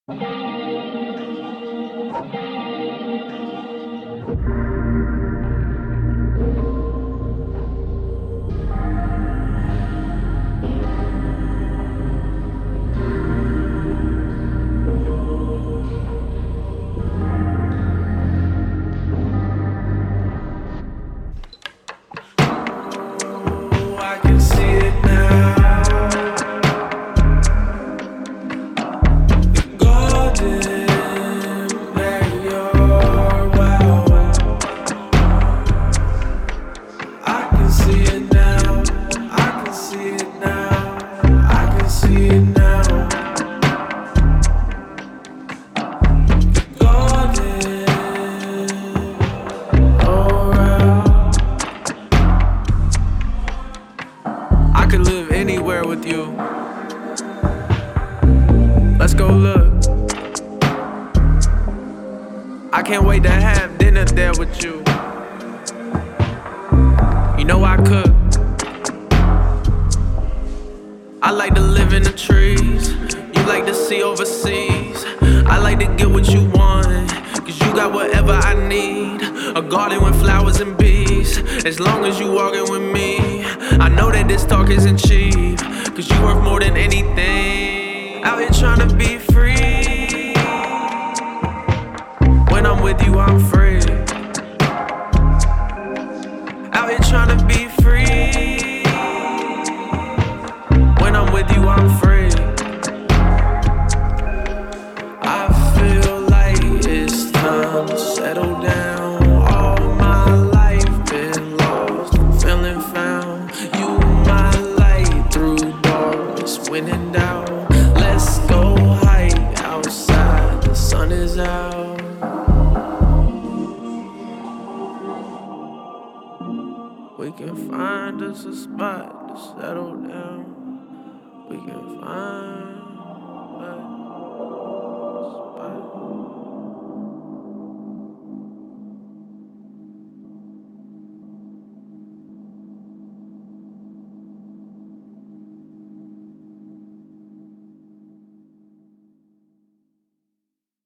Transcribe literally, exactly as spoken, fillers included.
With you, let's go look. I can't wait to have dinner there with you. You know I cook. I like to live in the trees. You like to see overseas. I like to get what you want, cause you got whatever I need. A garden with flowers and bees. As long as you walking with me, I know that this talk isn't cheap, cause you worth more than anything. Out here trying to be free. When I'm with you, I'm free. Out here trying to be free. When I'm with you, I'm free. I feel like it's time to settle down. All my life been lost, feeling found. You my light through darkness, when in doubt. Let's go hike outside, the sun is out. We can find us a spot to settle down. We can find